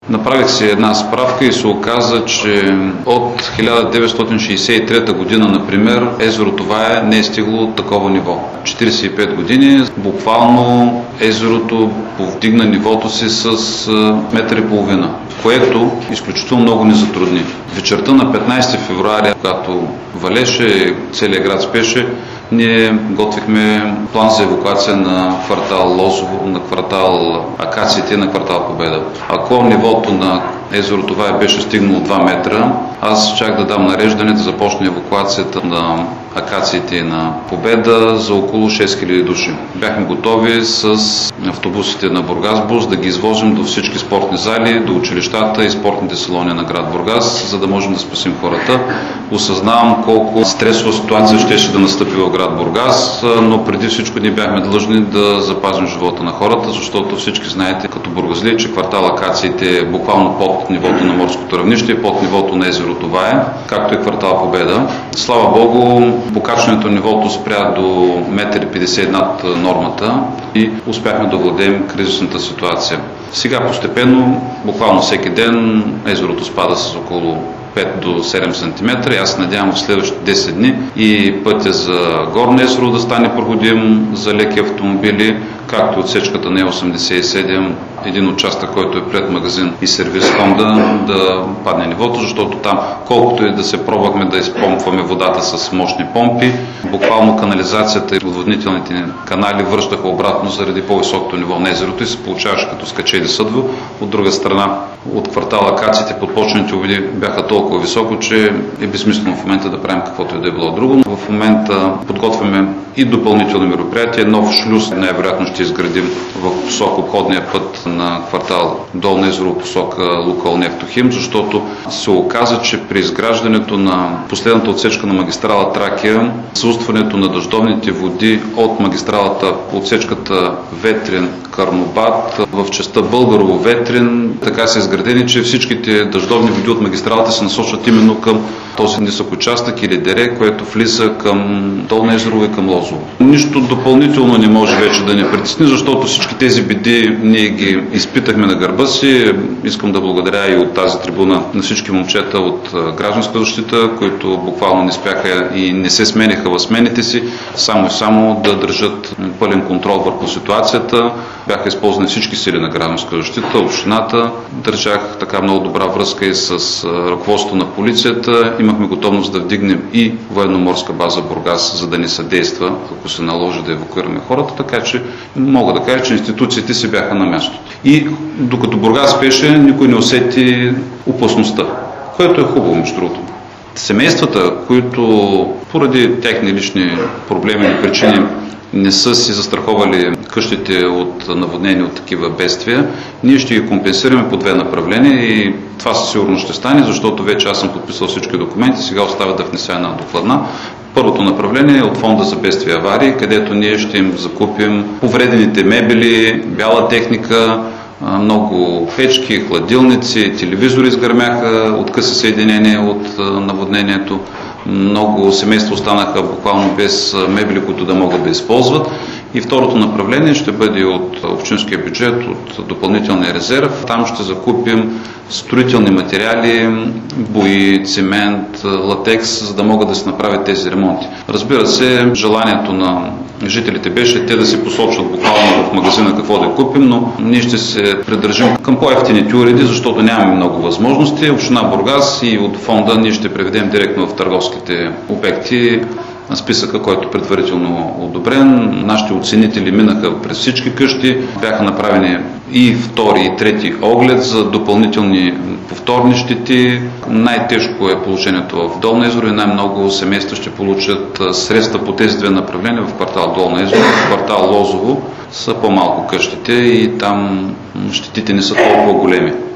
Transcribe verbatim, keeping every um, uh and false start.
Направих си една справка и се оказа, че от хиляда деветстотин шейсет и трета година, например, езеро Това не е стигло от такова ниво. четирийсет и пет години, буквално езерото повдигна нивото си с метър и половина, което изключително много ни затрудни. Вечерта на петнайсети февруари, когато валеше, целият град спеше, ние готвихме план за евакуация на квартал Лозово, на квартал Акациите и на квартал Победа. Ако нивото на езеро Това беше стигнало два метра, аз чак да дам нареждане да започне евакуацията на Акациите и на Победа за около шест хиляди души. Бяхме готови с автобусите на Бургасбус да ги извозим до всички спортни зали, до училищата и спортните салони на град Бургас, за да можем да спасим хората. Осъзнавам колко стресова ситуация щеше да настъпи в град Бургас, но преди всичко ние бяхме длъжни да запазим живота на хората, защото всички знаете като бургазли, че квартал Акациите е буквално под нивото на морското равнище и под нивото на езеро Това, както и квартал Победа. Слава Богу, покачването на нивото спря до метър и петдесет над нормата и успяхме да владеем кризисната ситуация. Сега постепенно, буквално всеки ден, езерото спада с около пет до седем сантиметра и аз се надявам в следващите десет дни и пътя за Горно езеро да стане проходим за леки автомобили, както отсечката на Е осемдесет и седем, един участък, който е пред магазин и сервис Хонда, да падне нивото, защото там, колкото и да се пробвахме да изпомпваме водата с мощни помпи, буквално канализацията и отводнителните канали връщаха обратно заради по-високото ниво на езерото и се получаваше като скачели съдво. От друга страна, от квартала Акациите подпочвените води бяха толкова високо, че е безсмислено в момента да правим каквото и да е било друго. В момента подготвяме и допълнителни мероприятия. Нов шлюз най-вероятно ще изградим в посока обходния път на квартал Долно езеро, посока Лукойл Нефтохим, защото се оказа, че при изграждането на последната отсечка на магистрала Тракия, съустването на дъждовните води от магистралата, отсечката Ветрен Карнобат в частта Българово Ветрен, така са изградени, че всичките дъждовни води от магистралата се насочват именно към този нисък участък или дере, което влиза към Долно езеро и към Лозово. Нищо допълнително не може вече да ни притесни, защото всички тези беди ние ги изпитахме на гърба си. Искам да благодаря и от тази трибуна на всички момчета от гражданска защита, които буквално не спяха и не се смениха в смените си, само и само да държат пълен контрол върху ситуацията. Бяха използвани всички сили на гражданска защита, общината. Държах така много добра връзка и с ръководството на полицията. Имахме готовност да вдигнем и военноморска база Бургас, за да ни съдейства, ако се наложи да евакуираме хората, така че мога да кажа, че институциите си бяха на място. И докато Бургас спеше, никой не усети опасността, което е хубаво, между другото. Семействата, които поради техни лични проблеми и причини не са си застраховали къщите от наводнение от такива бедствия, ние ще ги компенсираме по две направления и това със сигурност ще стане, защото вече аз съм подписал всички документи, сега остава да внеса една докладна. Първото направление е от фонда за бедствия и аварии, където ние ще им закупим повредените мебели, бяла техника, много печки, хладилници, телевизори изгърмяха от къси съединения от наводнението. Много семейства останаха буквално без мебели, които да могат да използват. И второто направление ще бъде от общинския бюджет, от допълнителния резерв. Там ще закупим строителни материали, бои, цемент, латекс, за да могат да се направят тези ремонти. Разбира се, желанието на жителите беше те да се посочват буквално в магазина какво да купим, но ние ще се придържим към по-евтините уреди, защото нямаме много възможности. Община Бургас и от фонда ние ще преведем директно в търговските обекти списъка, който е предварително одобрен. Нашите оценители минаха през всички къщи, бяха направени и втори и трети оглед за допълнителни повторни щети. Най-тежко е положението в Долно езеро и най-много семейства ще получат средства по тези две направления в квартал Долно езеро. В квартал Лозово са по-малко къщите и там щетите не са толкова големи.